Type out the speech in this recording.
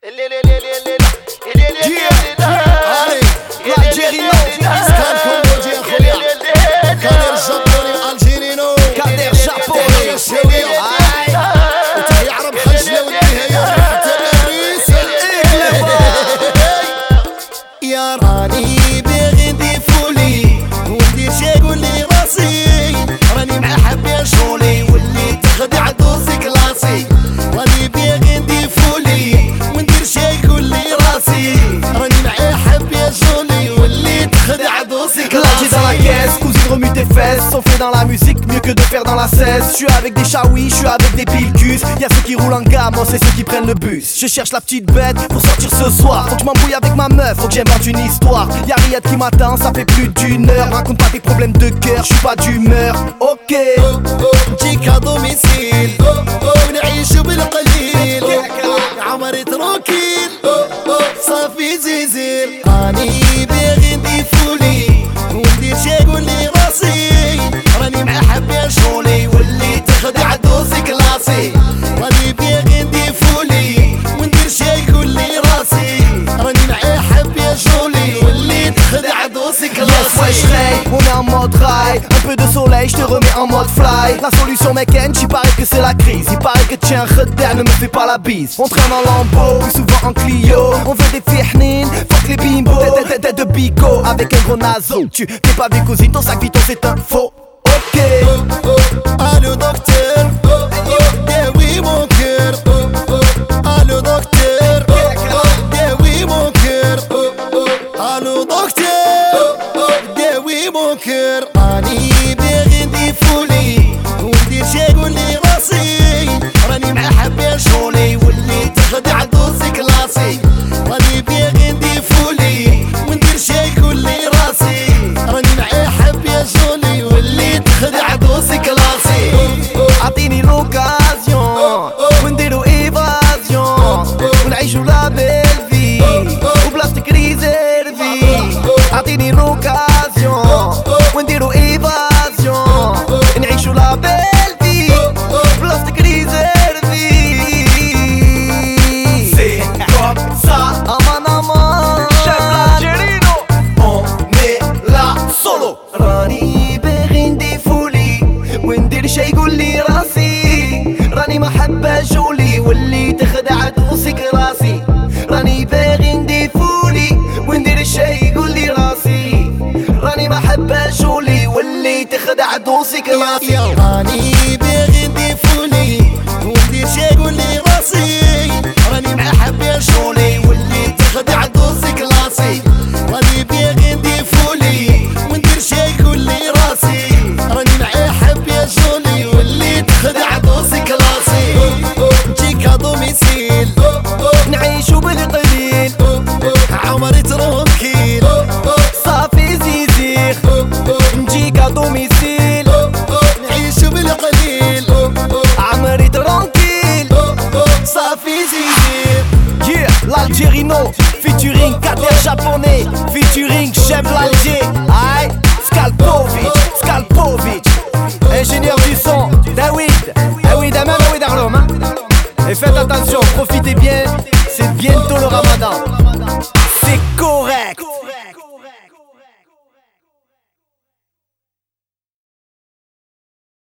Allez, l'Algérino, Scan cambodgien خويا كادر جابوني الجيرينو كادر جابوني وتحية عرب خجلة وديها يا حتى باريس يا راني باغي ندير فولي وندير شي قولي راسي راني مع حبي شغلي واللي تخدع دوسي كلاسي راني باغي ندير فولي وندير شي قولي راسي راني مع حبي شغلي واللي تخدع دوسي Là dans la caisse, cousine remue tes fesses. On fait dans la musique mieux que de faire dans la cesse. Je suis avec des chaouis, je suis avec des pilcus. Y'a ceux qui roulent en gamme, moi c'est ceux qui prennent le bus. Je cherche la petite bête pour sortir ce soir. Faut que je m'embrouille avec ma meuf, faut que j'invente une histoire. Y'a Riyad qui m'attend, ça fait plus d'une heure. Raconte pas tes problèmes de cœur, je suis pas d'humeur. Ok. نجيك دوميسيل ونعيشو بالقليل عمري تروكيل صافي زيزيل راني باغي ندير فولي وندير شي قولي راسي راني مع حبي شغلي واللي تخدع دوسي كلاسي راني باغي ندير فولي وندير شي قولي راسي راني مع حبي شغلي واللي تخدع دوسي كلاسي On est en mode rail, un peu de soleil, je te remets en mode fly. La solution mec, il paraît que c'est la crise. Il paraît que tiens, redère, ne me fais pas la bise. On traîne en lambeau, plus souvent en Clio. On veut des fiernines, fuck les bimbos. Tête de bico, avec un gros naso. Tu t'es pas vu cousine, ton sac Vuitton c'est un faux. Ok. Allô docteur, déoui mon cœur. Allô docteur, déoui mon cœur. Allô docteur, déoui mon cœur. راني باغي ندير فولي وندير شي قولي راسي راني مع حبي شغلي واللي تخدع دوسي كلاسي راني باغي ندير فولي وندير شي قولي راسي راني مع حبي شغلي واللي تخدع دوسي كلاسي اعطيني لوكازيون ونديرو ايفازيون ونعيشو لا بيل في وبلاصتك ريزيرفي اعطيني لوكازيون ونديرو ايفازيون نعيشو لا بيل في بلاصتك ريزيرفي C'est comme ça aman aman Chef l'Algérino On est là solo راني باغي ندير فولي وندير شي يقولي راسي راني ما حابة جولي واللي تخدع دوسي كراسي راني باغي ندير فولي وندير شي يقولي راسي راني ما حابة جولي واللي تخدع دوسي كراسي راني باغي ندير فولي وندير شي قولي راسي راني مع حبي شغلي واللي تخدع دوسي كلاسي راني باغي ندير فولي وندير شي قولي راسي راني مع حبي شغلي واللي تخدع دوسي كلاسي نجيك دوميسيل نعيشو بالقليل عمري تروكيل صافي زيزيخ نجيك دوميسيل نعيشو بالقليل عمري ترانكيل صافي زيزيخ Yeah, l'Algérino, featuring Kader japonais, featuring Chef l'Alger, aïe, Skalpovic, ingénieur du son, David Arlom, hein. Et faites attention, profitez bien,